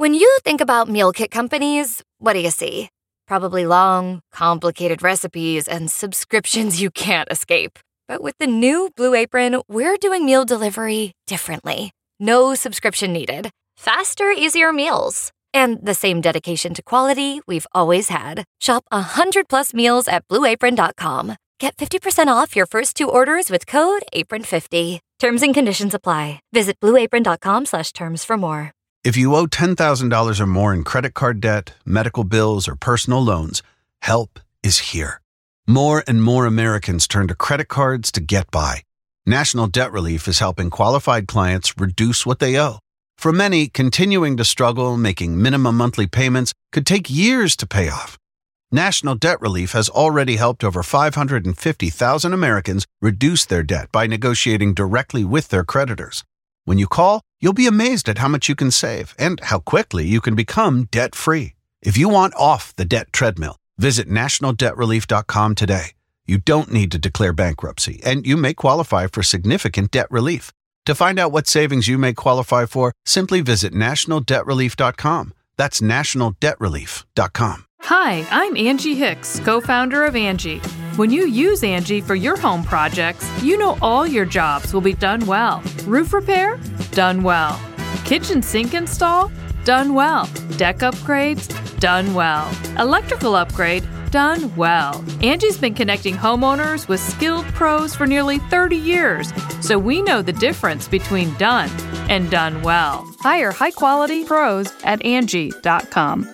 When you think about meal kit companies, what do you see? Probably long, complicated recipes and subscriptions you can't escape. But with the new Blue Apron, we're doing meal delivery differently. No subscription needed. Faster, easier meals. And the same dedication to quality we've always had. Shop 100+ meals at blueapron.com. Get 50% off your first 2 orders with code APRON50. Terms and conditions apply. Visit blueapron.com/terms for more. If you owe $10,000 or more in credit card debt, medical bills, or personal loans, help is here. More and more Americans turn to credit cards to get by. National Debt Relief is helping qualified clients reduce what they owe. For many, continuing to struggle making minimum monthly payments could take years to pay off. National Debt Relief has already helped over 550,000 Americans reduce their debt by negotiating directly with their creditors. When you call, you'll be amazed at how much you can save and how quickly you can become debt-free. If you want off the debt treadmill, visit nationaldebtrelief.com today. You don't need to declare bankruptcy, and you may qualify for significant debt relief. To find out what savings you may qualify for, simply visit nationaldebtrelief.com. That's nationaldebtrelief.com. Hi, I'm Angie Hicks, co-founder of Angie. When you use Angie for your home projects, you know all your jobs will be done well. Roof repair? Done well. Kitchen sink install? Done well. Deck upgrades? Done well. Electrical upgrade? Done well. Angie's been connecting homeowners with skilled pros for nearly 30 years, so we know the difference between done and done well. Hire high-quality pros at Angie.com.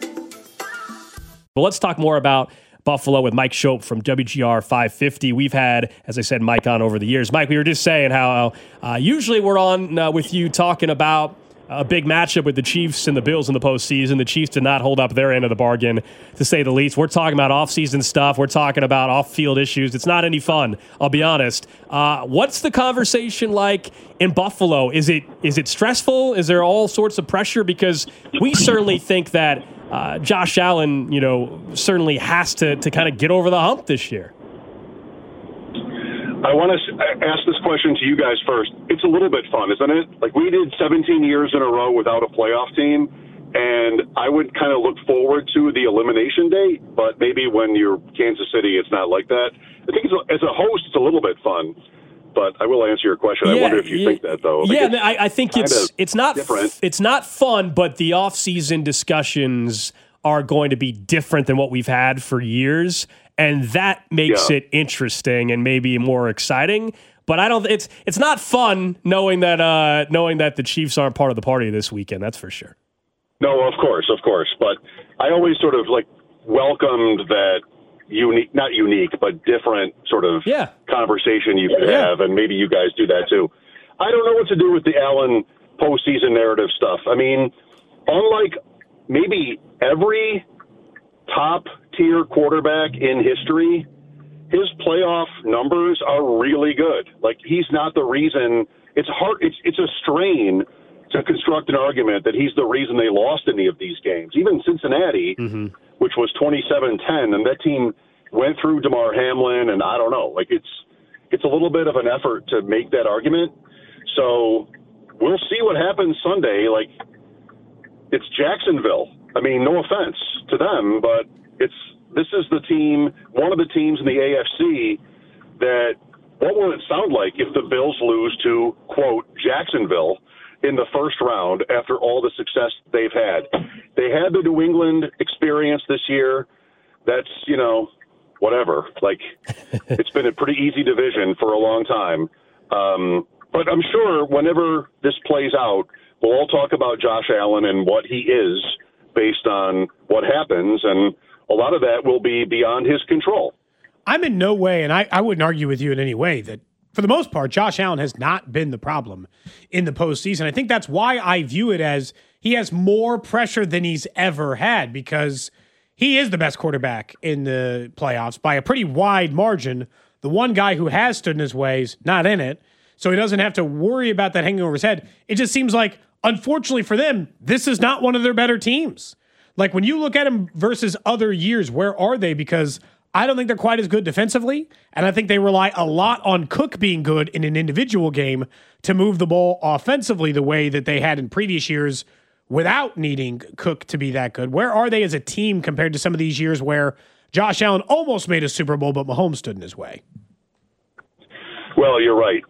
But let's talk more about Buffalo with Mike Schopp from WGR 550. We've had, as I said, Mike on over the years. Mike, we were just saying how usually we're on with you talking about a big matchup with the Chiefs and the Bills in the postseason. The Chiefs did not hold up their end of the bargain, to say the least. We're talking about off-season stuff. We're talking about off-field issues. It's not any fun, I'll be honest. What's the conversation like in Buffalo? Is it stressful? Is there all sorts of pressure? Because we certainly think that Josh Allen, certainly has to kind of get over the hump this year. I want to ask this question to you guys first. It's a little bit fun, isn't it? Like, we did 17 years in a row without a playoff team, and I would kind of look forward to the elimination date, but maybe when you're Kansas City, it's not like that. I think as a host, it's a little bit fun, but I will answer your question. I wonder if you think that, though. I think it's not different. It's not fun, but the off-season discussions are going to be different than what we've had for years. And that makes it interesting and maybe more exciting. But it's not fun knowing that the Chiefs aren't part of the party this weekend. That's for sure. No, of course. But I always sort of welcomed that not unique, but different sort of conversation you could have, and maybe you guys do that too. I don't know what to do with the Allen postseason narrative stuff. I mean, unlike maybe every top-tier quarterback in history, his playoff numbers are really good. He's not the reason. It's hard. It's a strain to construct an argument that he's the reason they lost any of these games. Even Cincinnati, which was 27-10, and that team went through DeMar Hamlin, and I don't know. It's a little bit of an effort to make that argument. So we'll see what happens Sunday. It's Jacksonville. I mean, no offense to them, but this is the team, one of the teams in the AFC that, what will it sound like if the Bills lose to, quote, Jacksonville in the first round after all the success they've had? They had the New England experience this year. That's, whatever. It's been a pretty easy division for a long time. But I'm sure whenever this plays out, we'll all talk about Josh Allen and what he is based on what happens, and a lot of that will be beyond his control. I'm in no way, and I wouldn't argue with you in any way, that for the most part, Josh Allen has not been the problem in the postseason. I think that's why I view it as he has more pressure than he's ever had, because he is the best quarterback in the playoffs by a pretty wide margin. The one guy who has stood in his way is not in it, so he doesn't have to worry about that hanging over his head. It just seems like, unfortunately for them, this is not one of their better teams. When you look at them versus other years, where are they? Because I don't think they're quite as good defensively, and I think they rely a lot on Cook being good in an individual game to move the ball offensively the way that they had in previous years without needing Cook to be that good? Where are they as a team compared to some of these years where Josh Allen almost made a Super Bowl, but Mahomes stood in his way? Well, you're right.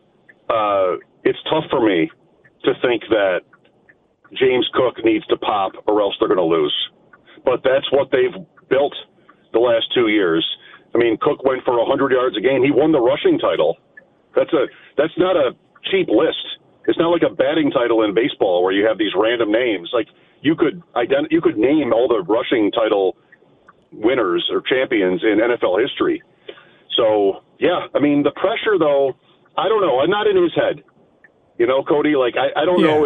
It's tough for me to think that James Cook needs to pop or else they're going to lose. But that's what they've built the last 2 years. I mean, Cook went for 100 yards a game. He won the rushing title. That's not a cheap list. It's not like a batting title in baseball where you have these random names. Like you could name all the rushing title winners or champions in NFL history. So, yeah, I mean, the pressure, though, I don't know. I'm not in his head. You know, Cody, like, I don't know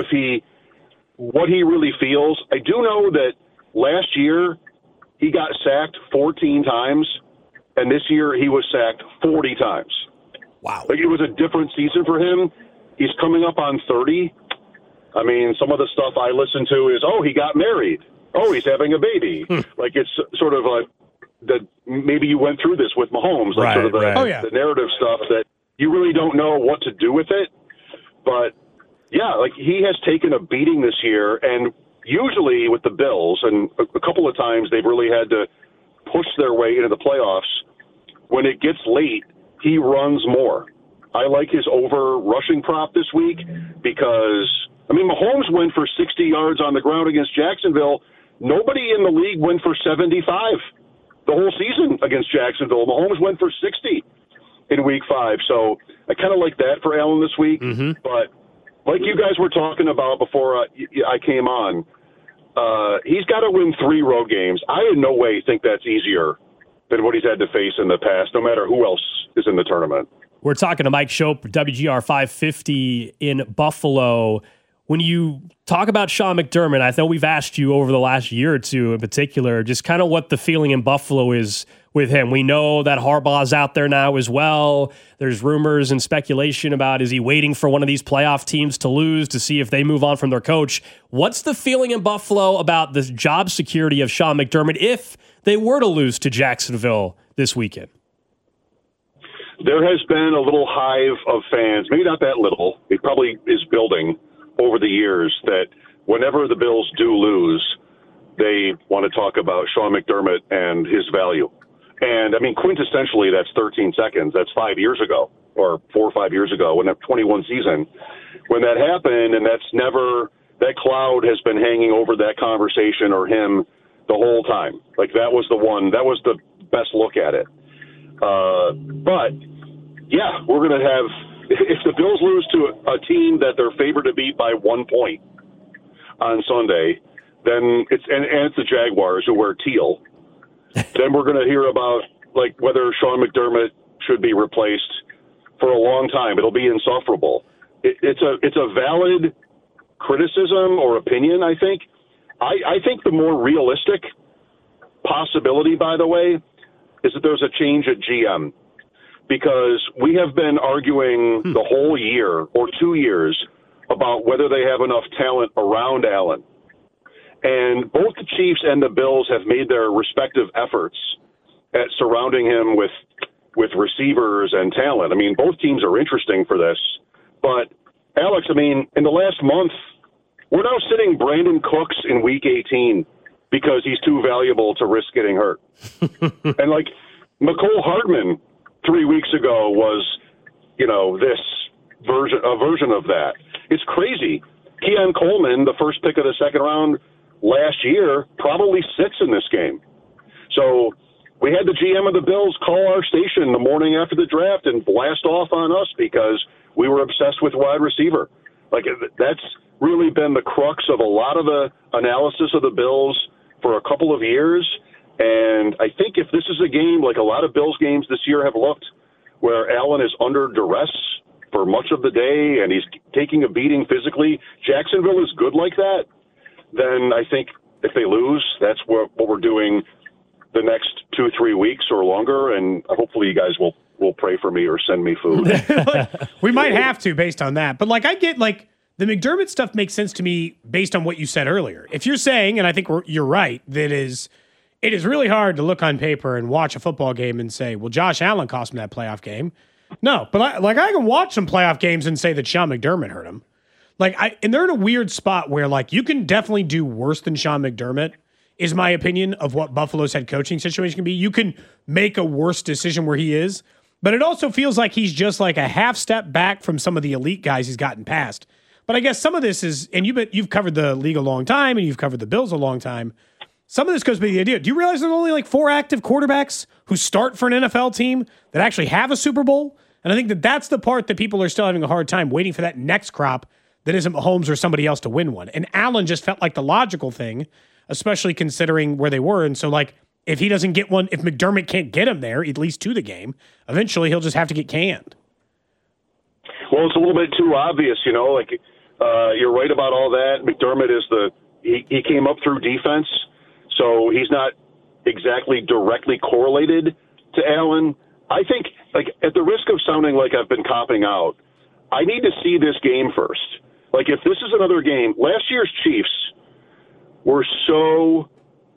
what he really feels. I do know that last year he got sacked 14 times, and this year he was sacked 40 times. Wow. Like, it was a different season for him. He's coming up on 30. I mean, some of the stuff I listen to is, he got married. Oh, he's having a baby. Like, it's sort of like that. Maybe you went through this with Mahomes, like sort of the narrative stuff that you really don't know what to do with it. But yeah, like he has taken a beating this year, and usually with the Bills, and a couple of times they've really had to push their way into the playoffs. When it gets late, he runs more. I like his over rushing prop this week because, I mean, Mahomes went for 60 yards on the ground against Jacksonville. Nobody in the league went for 75 the whole season against Jacksonville. Mahomes went for 60 in week 5. So I kind of like that for Allen this week. Mm-hmm. But like you guys were talking about before I came on, he's got to win 3 road games. I in no way think that's easier than what he's had to face in the past, no matter who else is in the tournament. We're talking to Mike Schopp, WGR 550 in Buffalo. When you talk about Sean McDermott, I know we've asked you over the last year or two in particular, just kind of what the feeling in Buffalo is with him. We know that Harbaugh's out there now as well. There's rumors and speculation about, is he waiting for one of these playoff teams to lose to see if they move on from their coach? What's the feeling in Buffalo about the job security of Sean McDermott if they were to lose to Jacksonville this weekend? There has been a little hive of fans, maybe not that little, it probably is building over the years, that whenever the Bills do lose, they want to talk about Sean McDermott and his value. And, I mean, quintessentially, that's 13 seconds. That's 5 years ago, or 4 or 5 years ago, when that 21 season. When that happened, and that cloud has been hanging over that conversation or him the whole time. Like, that was the best look at it. But, yeah, we're going to have, if the Bills lose to a team that they're favored to beat by 1 point on Sunday, then it's the Jaguars who wear teal. Then we're going to hear about like whether Sean McDermott should be replaced for a long time. It'll be insufferable. It's a valid criticism or opinion, I think. I think the more realistic possibility, by the way, is that there's a change at GM, because we have been arguing the whole year or 2 years about whether they have enough talent around Allen. And both the Chiefs and the Bills have made their respective efforts at surrounding him with receivers and talent. I mean, both teams are interesting for this. But, Alex, I mean, in the last month, we're now sitting Brandon Cooks in Week 18 because he's too valuable to risk getting hurt. And, like, Mecole Hardman 3 weeks ago was, a version of that. It's crazy. Keon Coleman, the first pick of the second round last year, probably sits in this game. So we had the GM of the Bills call our station the morning after the draft and blast off on us because we were obsessed with wide receiver. Like, that's really been the crux of a lot of the analysis of the Bills for a couple of years. And I think if this is a game, like a lot of Bills games this year have looked, where Allen is under duress for much of the day and he's taking a beating physically, Jacksonville is good like that, then I think if they lose, that's what we're doing the next 2-3 weeks or longer. And hopefully you guys will pray for me or send me food. We might have to based on that. But I get the McDermott stuff makes sense to me based on what you said earlier. If you're saying, and I think you're right, that it is really hard to look on paper and watch a football game and say, well, Josh Allen cost him that playoff game. No, but I can watch some playoff games and say that Sean McDermott hurt him. And they're in a weird spot where, like, you can definitely do worse than Sean McDermott, is my opinion of what Buffalo's head coaching situation can be. You can make a worse decision where he is, but it also feels like he's just like a half step back from some of the elite guys he's gotten past. But I guess some of this is, and you've covered the league a long time, and you've covered the Bills a long time. Some of this goes by the idea. Do you realize there's only like 4 active quarterbacks who start for an NFL team that actually have a Super Bowl? And I think that that's the part that people are still having a hard time waiting for that next crop that isn't Mahomes or somebody else to win one. And Allen just felt like the logical thing, especially considering where they were. And so, like, if he doesn't get one, if McDermott can't get him there, at least to the game, eventually he'll just have to get canned. Well, it's a little bit too obvious, you know. Like, you're right about all that. McDermott is he came up through defense, so he's not exactly directly correlated to Allen. I think, like, at the risk of sounding like I've been copping out, I need to see this game first. Like, if this is another game, last year's Chiefs were so,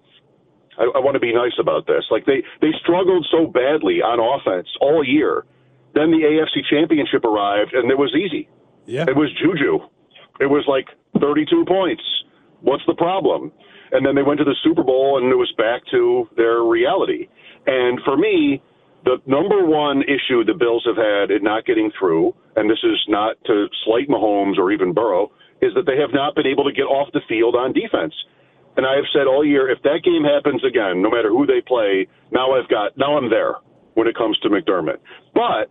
I want to be nice about this, like they struggled so badly on offense all year. Then the AFC Championship arrived, and it was easy. Yeah. It was juju. It was like 32 points. What's the problem? And then they went to the Super Bowl, and it was back to their reality. And for me, the number one issue the Bills have had in not getting through, and this is not to slight Mahomes or even Burrow, is that they have not been able to get off the field on defense. And I have said all year, if that game happens again, no matter who they play, now I'm there when it comes to McDermott. But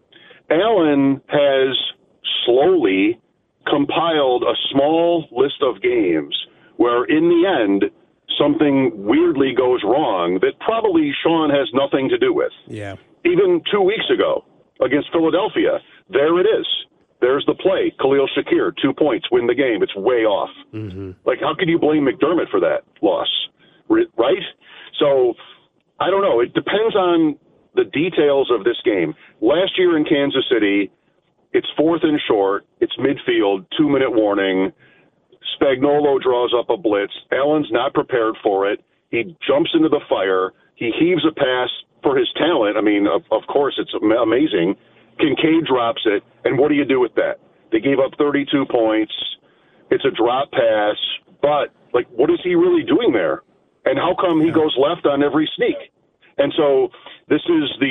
Allen has slowly compiled a small list of games where in the end something weirdly goes wrong that probably Sean has nothing to do with. Yeah. Even 2 weeks ago against Philadelphia, there it is. There's the play. Khalil Shakir, 2 points, win the game. It's way off. Mm-hmm. Like, how can you blame McDermott for that loss? Right? So, I don't know. It depends on the details of this game. Last year in Kansas City, it's 4th and short. It's midfield, 2-minute warning. Spagnuolo draws up a blitz. Allen's not prepared for it. He jumps into the fire. He heaves a pass for his talent. I mean, of course, it's amazing. Kincaid drops it, and what do you do with that? They gave up 32 points. It's a drop pass, but, like, what is he really doing there? And how come he goes left on every sneak? And so this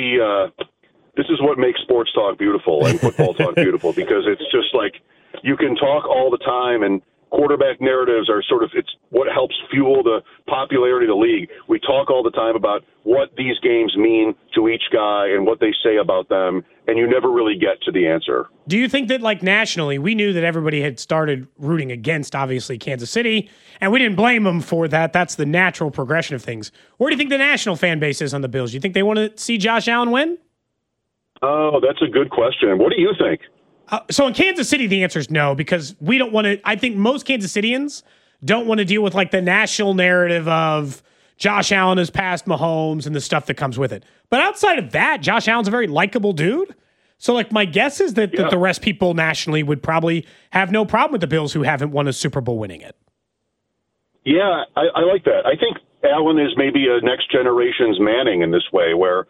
is what makes sports talk beautiful and football talk beautiful, because it's just like you can talk all the time, and quarterback narratives are it's what helps fuel the popularity of the league. We talk all the time about what these games mean to each guy and what they say about them, and you never really get to the answer. Do you think that, like, nationally, we knew that everybody had started rooting against, obviously, Kansas City, and we didn't blame them for that. That's the natural progression of things. Where do you think the national fan base is on the Bills? Do you think they want to see Josh Allen win? Oh, that's a good question. What do you think? So in Kansas City, the answer is no, because we don't want to. I think most Kansas Cityans don't want to deal with, like, the national narrative of Josh Allen has passed Mahomes and the stuff that comes with it. But outside of that, Josh Allen's a very likable dude. So, like, my guess is that the rest people nationally would probably have no problem with the Bills who haven't won a Super Bowl winning it. Yeah, I like that. I think Allen is maybe a next generation's Manning in this way, where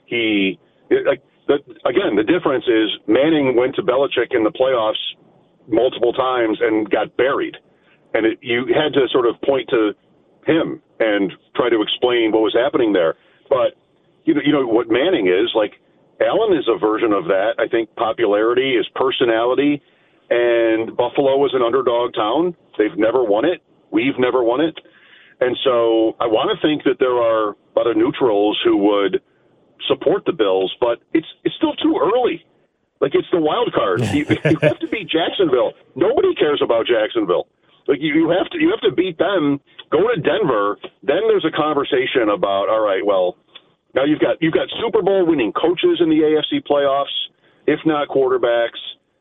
again, the difference is Manning went to Belichick in the playoffs multiple times and got buried. And you had to sort of point to him and try to explain what was happening there. But, you know what Manning is, like, Allen is a version of that. I think popularity is personality, and Buffalo is an underdog town. They've never won it. We've never won it. And so I want to think that there are other neutrals who would support the Bills, but it's still too early. Like, it's the wild card. You have to beat Jacksonville. Nobody cares about Jacksonville. Like, you have to beat them. Go to Denver. Then there's a conversation about, all right, well, now you've got Super Bowl winning coaches in the AFC playoffs, if not quarterbacks.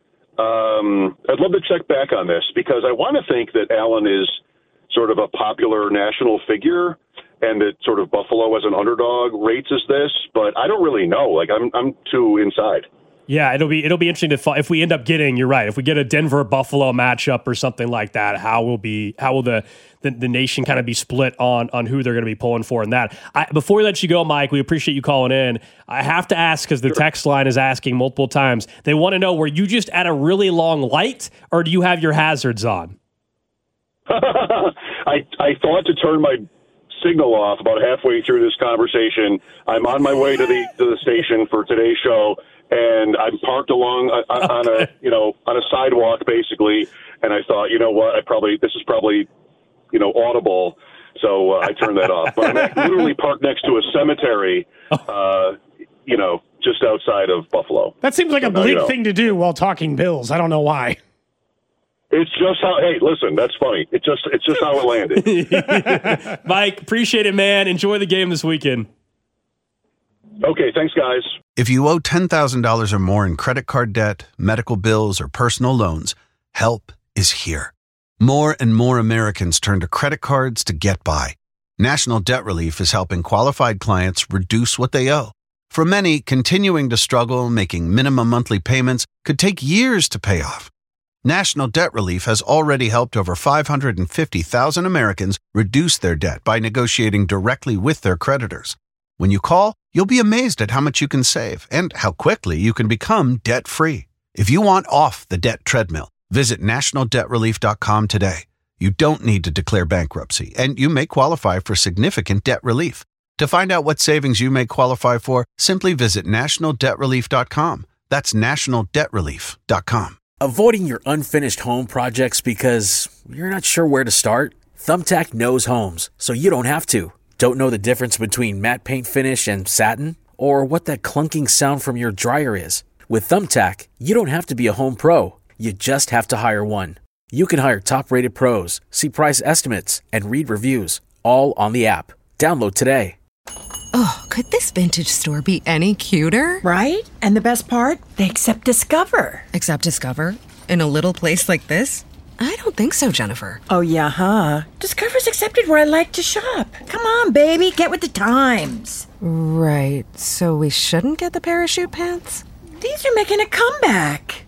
I'd love to check back on this, because I want to think that Allen is sort of a popular national figure, and that sort of Buffalo as an underdog rates as this, but I don't really know. Like, I'm too inside. Yeah, it'll be interesting to if we end up getting, you're right, if we get a Denver-Buffalo matchup or something like that, how will the nation kind of be split on who they're going to be pulling for in that. Before we let you go, Mike, we appreciate you calling in. I have to ask, because the text line is asking multiple times, they want to know, were you just at a really long light, or do you have your hazards on? I thought to turn my signal off about halfway through this conversation. I'm on my way to the station for today's show, and I'm parked along on a sidewalk basically. And I thought, you know what, this is probably audible, so I turned that off. But I'm literally parked next to a cemetery, just outside of Buffalo. That seems like a bleak thing to do while talking Bills. I don't know why. It's just how. Hey, listen, that's funny. It's just how it landed. Mike, appreciate it, man. Enjoy the game this weekend. Okay, thanks, guys. If you owe $10,000 or more in credit card debt, medical bills, or personal loans, help is here. More and more Americans turn to credit cards to get by. National Debt Relief is helping qualified clients reduce what they owe. For many, continuing to struggle making minimum monthly payments could take years to pay off. National Debt Relief has already helped over 550,000 Americans reduce their debt by negotiating directly with their creditors. When you call, you'll be amazed at how much you can save and how quickly you can become debt-free. If you want off the debt treadmill, visit nationaldebtrelief.com today. You don't need to declare bankruptcy, and you may qualify for significant debt relief. To find out what savings you may qualify for, simply visit nationaldebtrelief.com. That's nationaldebtrelief.com. Avoiding your unfinished home projects because you're not sure where to start? Thumbtack knows homes, so you don't have to. Don't know the difference between matte paint finish and satin? Or what that clunking sound from your dryer is? With Thumbtack, you don't have to be a home pro. You just have to hire one. You can hire top-rated pros, see price estimates, and read reviews, all on the app. Download today. Oh, could this vintage store be any cuter? Right? And the best part? They accept Discover. Accept Discover? In a little place like this? I don't think so, Jennifer. Oh, yeah, huh? Discover's accepted where I like to shop. Come on, baby, get with the times. Right, so we shouldn't get the parachute pants? These are making a comeback.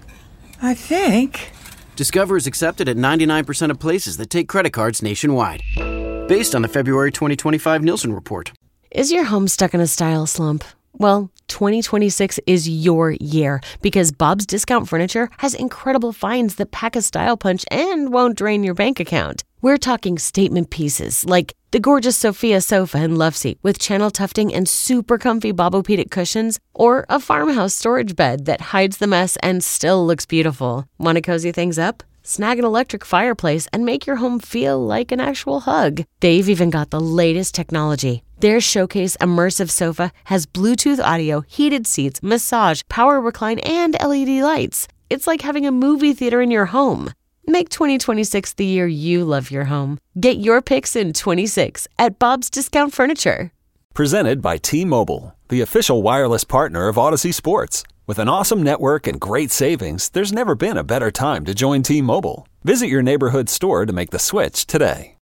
I think. Discover is accepted at 99% of places that take credit cards nationwide. Based on the February 2025 Nielsen report. Is your home stuck in a style slump? Well, 2026 is your year because Bob's Discount Furniture has incredible finds that pack a style punch and won't drain your bank account. We're talking statement pieces like the gorgeous Sophia sofa and love seat with channel tufting and super comfy Bobopedic cushions, or a farmhouse storage bed that hides the mess and still looks beautiful. Want to cozy things up? Snag an electric fireplace and make your home feel like an actual hug. They've even got the latest technology. Their Showcase Immersive Sofa has Bluetooth audio, heated seats, massage, power recline, and LED lights. It's like having a movie theater in your home. Make 2026 the year you love your home. Get your picks in 26 at Bob's Discount Furniture. Presented by T-Mobile, the official wireless partner of Odyssey Sports. With an awesome network and great savings, there's never been a better time to join T-Mobile. Visit your neighborhood store to make the switch today.